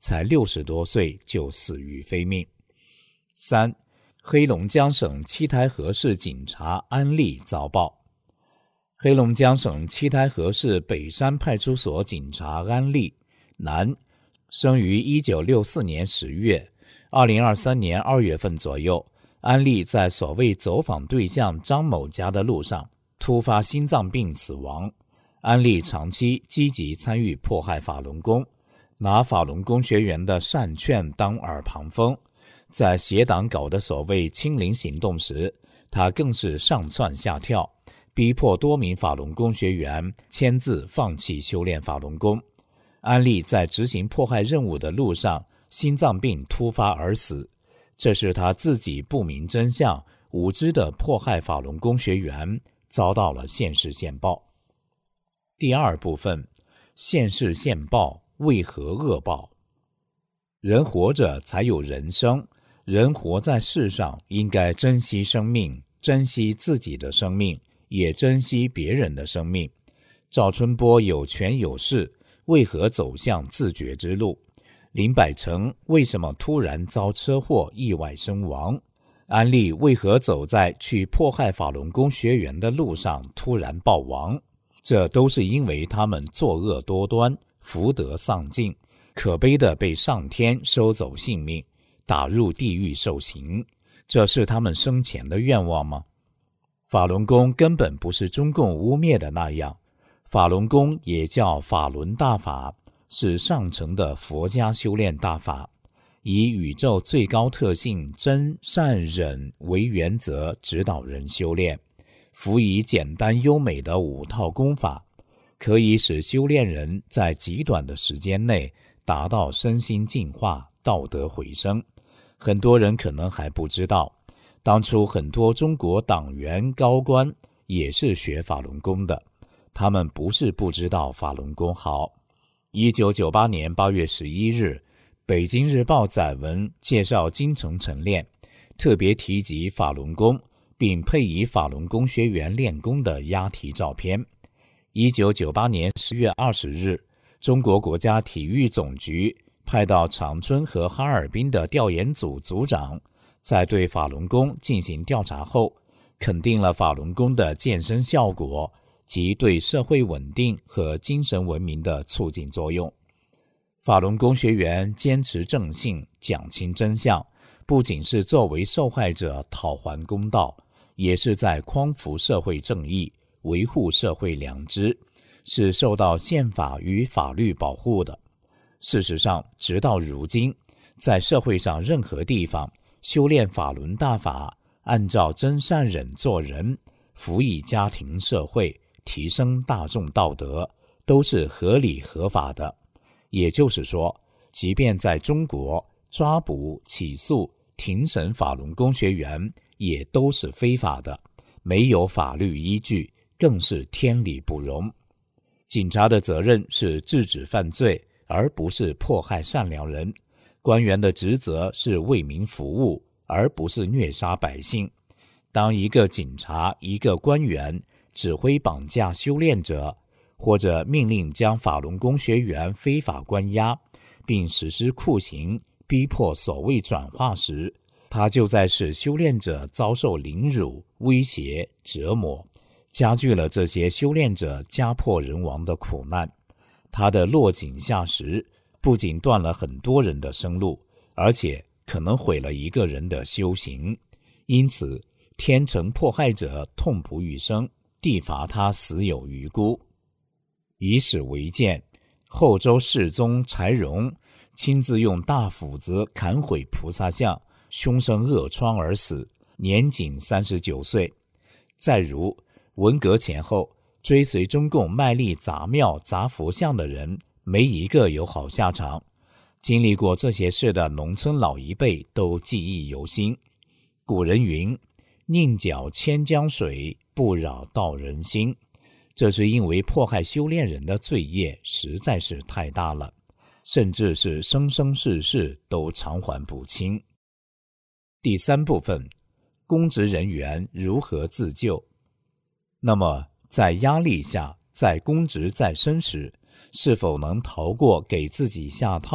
才六十多岁就死于非命。三、黑龙江省七台河市警察安丽遭报。黑龙江省七台河市北山派出所警察安丽，男，生于一九六四年十月，二零二三年二月份左右，安丽在所谓走访对象张某家的路上突发心脏病死亡。安丽长期积极参与迫害法轮功，拿法轮功学员的善劝当耳旁风，在协党搞的所谓清零行动时，他更是上蹿下跳，逼迫多名法轮功学员签字放弃修炼法轮功。安丽在执行迫害任务的路上心脏病突发而死，这是他自己不明真相，无知的迫害法轮功学员，遭到了现世现报。第二部分，现世现报为何恶报？人活着才有人生，人活在世上应该珍惜生命，珍惜自己的生命，也珍惜别人的生命。赵春波有权有势，为何走向自绝之路？林百成为什么突然遭车祸意外身亡？安丽为何走在去迫害法轮功学员的路上突然暴亡？这都是因为他们作恶多端，福德丧尽，可悲的被上天收走性命，打入地狱受刑。这是他们生前的愿望吗？法轮功根本不是中共污蔑的那样，法轮功也叫法轮大法，是上乘的佛家修炼大法，以宇宙最高特性真善忍为原则指导人修炼，辅以简单优美的五套功法，可以使修炼人在极短的时间内达到身心净化、道德回升。很多人可能还不知道，当初很多中国党员高官也是学法轮功的，他们不是不知道法轮功好。一九九八年八月十一日，北京日报载文介绍京城晨练，特别提及法轮功，并配以法轮功学员练功的押题照片。一九九八年十月二十日，中国国家体育总局派到长春和哈尔滨的调研组组长，在对法轮功进行调查后，肯定了法轮功的健身效果及对社会稳定和精神文明的促进作用。法轮功学员坚持正信，讲清真相，不仅是作为受害者讨还公道，也是在匡扶社会正义，维护社会良知，是受到宪法与法律保护的。事实上，直到如今，在社会上任何地方修炼法轮大法，按照真善忍做人，辅以家庭社会，提升大众道德，都是合理合法的。也就是说，即便在中国，抓捕、起诉、庭审法轮功学员也都是非法的，没有法律依据，更是天理不容。警察的责任是制止犯罪，而不是迫害善良人。官员的职责是为民服务，而不是虐杀百姓。当一个警察、一个官员指挥绑架修炼者，或者命令将法轮功学员非法关押，并实施酷刑，逼迫所谓转化时，他就在使修炼者遭受凌辱、威胁、折磨，加剧了这些修炼者家破人亡的苦难。他的落井下石，不仅断了很多人的生路，而且可能毁了一个人的修行。因此，天惩迫害者痛不欲生，地罚他死有余辜。以史为鉴，后周世宗柴荣亲自用大斧子砍毁菩萨像，凶生恶疮而死，年仅三十九岁。再如文革前后，追随中共卖力砸庙砸佛像的人，没一个有好下场。经历过这些事的农村老一辈都记忆犹新。古人云：宁搅千江水，不扰道人心。这是因为迫害修炼人的罪业实在是太大了，甚至是生生世世都偿还不清。第三部分，公职人员如何自救？那么在压力下，在公职在身时，是否能逃过给自己下套，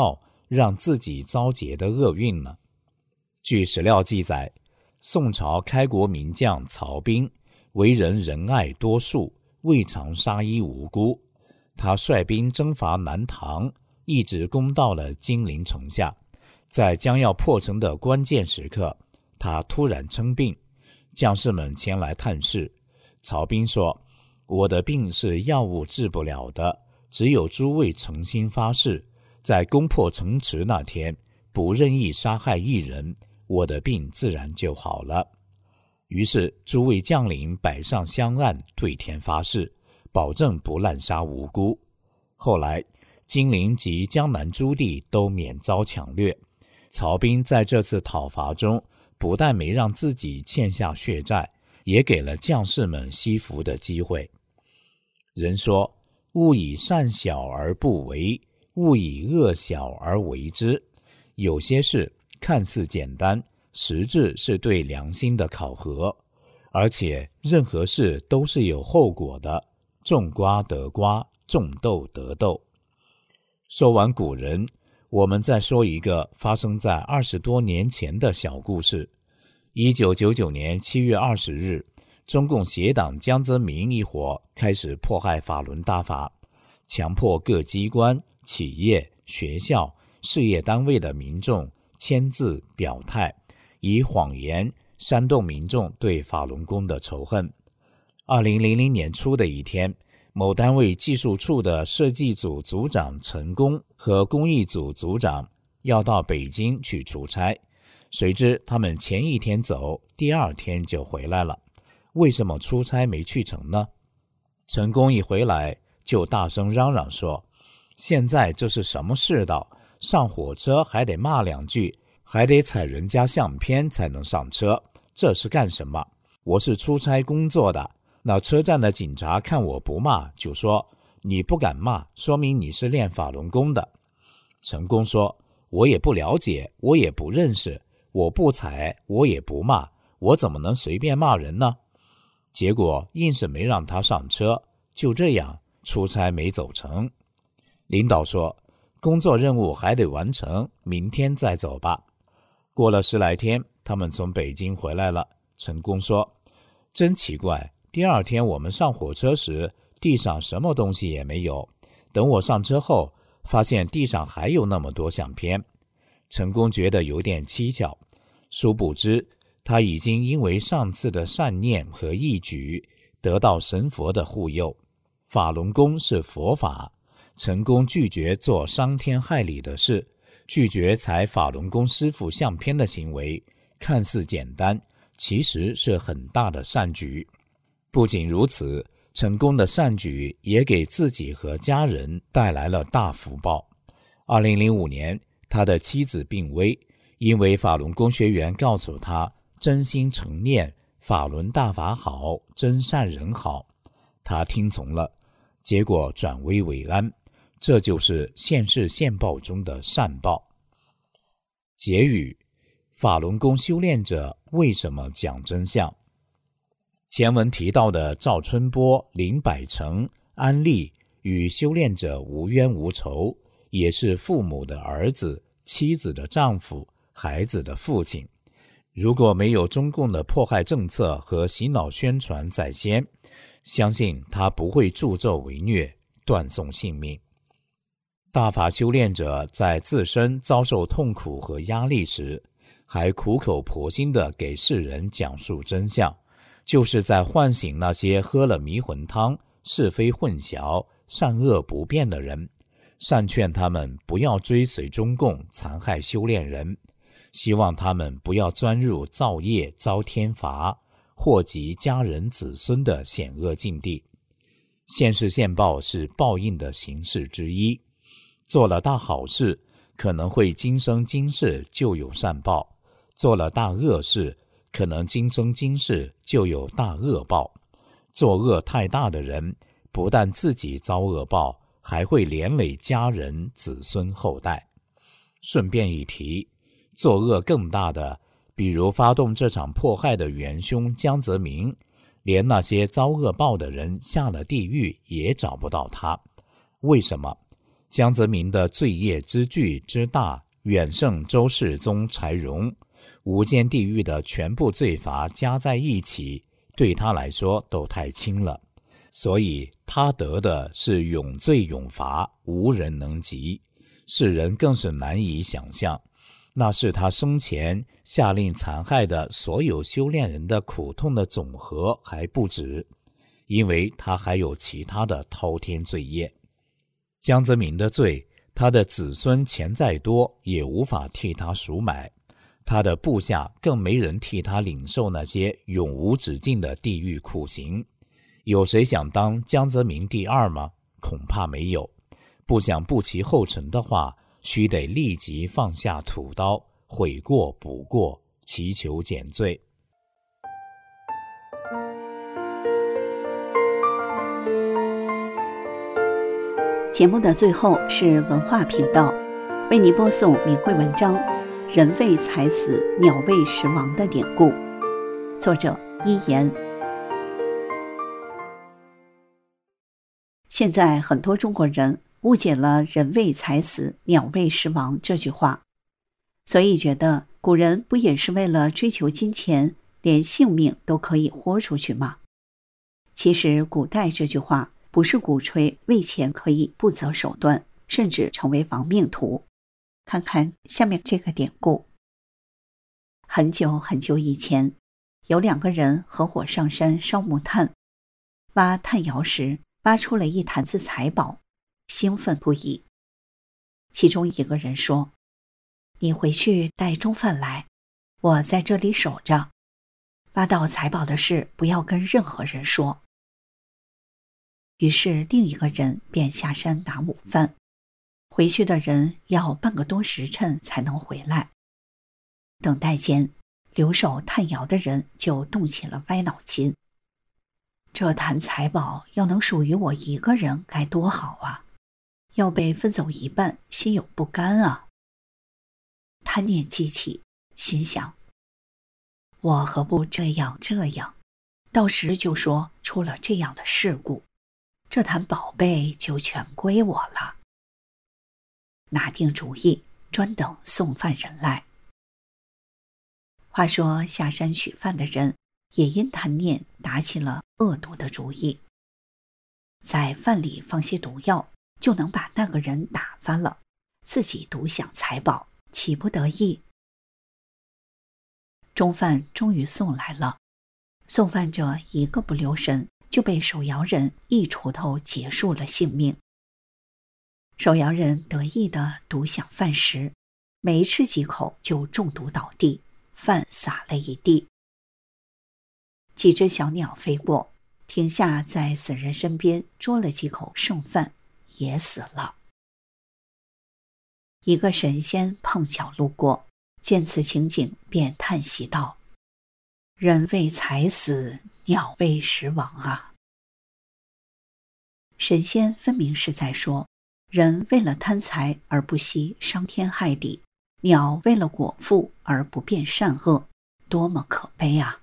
让自己遭劫的厄运呢？据史料记载，宋朝开国名将曹彬为人仁爱多术，未尝杀一无辜。他率兵征伐南唐，一直攻到了金陵城下。在将要破城的关键时刻，他突然称病，将士们前来探视。曹彬说：我的病是药物治不了的，只有诸位诚心发誓，在攻破城池那天不任意杀害一人，我的病自然就好了。于是诸位将领摆上香案，对天发誓，保证不滥杀无辜。后来金陵及江南诸地都免遭抢掠。曹彬在这次讨伐中，不但没让自己欠下血债，也给了将士们惜福的机会。人说：勿以善小而不为，勿以恶小而为之。有些事看似简单，实质是对良心的考核，而且任何事都是有后果的，种瓜得瓜，种豆得豆。说完古人，我们再说一个发生在二十多年前的小故事。一九九九年七月二十日，中共协党江泽民一伙开始迫害法轮大法，强迫各机关、企业、学校、事业单位的民众签字表态，以谎言煽动民众对法轮功的仇恨。二零零零年初的一天，某单位技术处的设计组组长陈工和工艺组组长要到北京去出差，谁知他们前一天走，第二天就回来了。为什么出差没去成呢？陈工一回来就大声嚷嚷说：现在这是什么世道，上火车还得骂两句，还得踩人家相片才能上车，这是干什么？我是出差工作的。那车站的警察看我不骂，就说：你不敢骂，说明你是练法轮功的。陈工说：我也不了解，我也不认识，我不踩，我也不骂，我怎么能随便骂人呢？结果硬是没让他上车，就这样出差没走成。领导说：工作任务还得完成，明天再走吧。过了十来天，他们从北京回来了。陈工说：真奇怪，第二天我们上火车时，地上什么东西也没有，等我上车后，发现地上还有那么多相片。陈工觉得有点蹊跷，殊不知他已经因为上次的善念和义举，得到神佛的护佑。法轮功是佛法，陈工拒绝做伤天害理的事，拒绝采法轮功师父相片的行为，看似简单，其实是很大的善举。不仅如此，陈工的善举也给自己和家人带来了大福报。二零零五年，他的妻子病危，因为法轮功学员告诉他真心诚念法轮大法好，真善人好，他听从了，结果转危为安，这就是现世现报中的善报。结语：法轮功修炼者为什么讲真相？前文提到的赵春波、林百成、安利与修炼者无冤无仇，也是父母的儿子、妻子的丈夫、孩子的父亲。如果没有中共的迫害政策和洗脑宣传在先，相信他不会助纣为虐，断送性命。大法修炼者在自身遭受痛苦和压力时，还苦口婆心地给世人讲述真相，就是在唤醒那些喝了迷魂汤、是非混淆、善恶不辨的人，善劝他们不要追随中共残害修炼人，希望他们不要钻入造业遭天罚，祸及家人子孙的险恶境地。现世现报是报应的形式之一，做了大好事，可能会今生今世就有善报；做了大恶事，可能今生今世就有大恶报。作恶太大的人，不但自己遭恶报，还会连累家人、子孙后代。顺便一提，作恶更大的，比如发动这场迫害的元凶江泽民，连那些遭恶报的人下了地狱也找不到他。为什么？ 江泽民的罪业之巨之大，远胜周世宗柴荣，无间地狱的全部罪罚加在一起，对他来说都太轻了，所以他得的是永罪永罚，无人能及，世人更是难以想象，那是他生前下令残害的所有修炼人的苦痛的总和还不止，因为他还有其他的滔天罪业。江泽民的罪，他的子孙钱再多也无法替他赎买，他的部下更没人替他领受那些永无止境的地狱酷刑。有谁想当江泽民第二吗？恐怕没有。不想步其后尘的话，须得立即放下屠刀，悔过补过，祈求减罪。 节目的最后是文化频道为您播送名慧文章《人为财死，鸟为食亡》的典故，作者一言。现在很多中国人误解了人为财死，鸟为食亡这句话，所以觉得古人不也是为了追求金钱，连性命都可以豁出去吗？其实古代这句话不是鼓吹为钱可以不择手段，甚至成为亡命徒。看看下面这个典故。很久很久以前，有两个人合伙上山烧木炭，挖炭窑时挖出了一坛子财宝，兴奋不已。其中一个人说：“你回去带中饭来，我在这里守着，挖到财宝的事不要跟任何人说。”于是另一个人便下山拿午饭，回去的人要半个多时辰才能回来。等待间，留守炭窑的人就动起了歪脑筋，这坛财宝要能属于我一个人该多好啊，要被分走一半，心有不甘啊。贪念激起，心想，我何不这样这样，到时就说出了这样的事故，这坛宝贝就全归我了。拿定主意，专等送饭人来。话说下山取饭的人也因贪念打起了恶毒的主意，在饭里放些毒药，就能把那个人打发了，自己独享财宝，岂不得意？中饭终于送来了，送饭者一个不留神就被手摇人一锄头结束了性命。手摇人得意地独享饭食，没吃几口就中毒倒地，饭洒了一地。几只小鸟飞过，停下在死人身边捉了几口剩饭，也死了。一个神仙碰巧路过，见此情景便叹息道：“人为财死，鸟为食亡啊！”神仙分明是在说，人为了贪财而不惜伤天害理，鸟为了果腹而不辨善恶，多么可悲啊！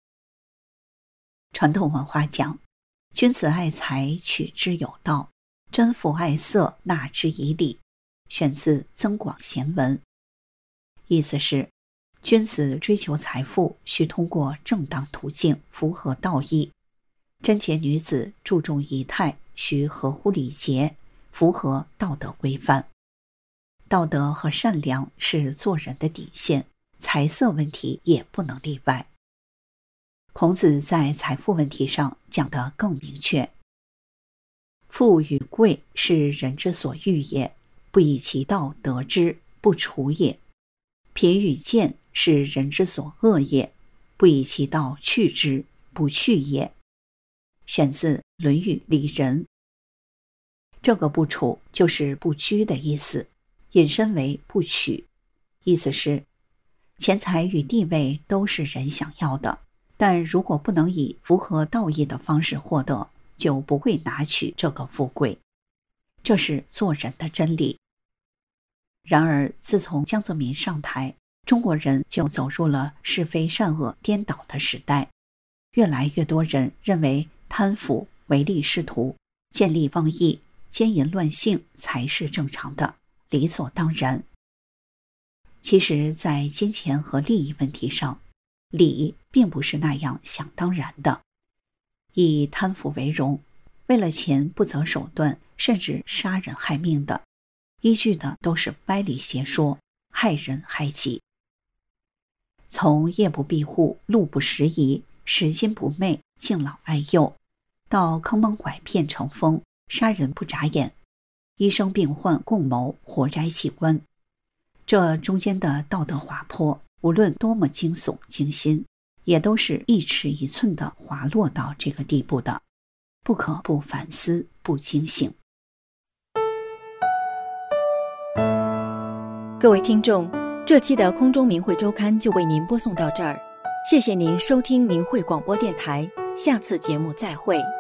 传统文化讲，君子爱财，取之有道；真妇爱色，纳之以礼。选自《增广贤文》，意思是，君子追求财富需通过正当途径，符合道义；贞洁女子注重仪态，需合乎礼节，符合道德规范。道德和善良是做人的底线，财色问题也不能例外。孔子在财富问题上讲得更明确：富与贵是人之所欲也，不以其道得之，不处也；贫与贱是人之所恶也，不以其道去之，不去也。选自《论语·里仁》。这个不处就是不居的意思，引申为不取，意思是钱财与地位都是人想要的，但如果不能以符合道义的方式获得，就不会拿取这个富贵，这是做人的真理。然而自从江泽民上台，中国人就走入了是非善恶颠倒的时代，越来越多人认为贪腐、唯利是图、见利忘义、 奸淫乱性才是正常的，理所当然。其实在金钱和利益问题上，礼并不是那样想当然的。以贪腐为荣，为了钱不择手段，甚至杀人害命的，依据的都是歪理邪说，害人害己。从夜不闭户、路不拾遗、拾金不昧、敬老爱幼，到坑蒙拐骗成风、杀人不眨眼、医生病患共谋、活摘器官，这中间的道德滑坡，无论多么惊悚惊心，也都是一尺一寸地滑落到这个地步的，不可不反思，不警醒。 各位听众，这期的空中明慧周刊就为您播送到这儿，谢谢您收听明慧广播电台，下次节目再会。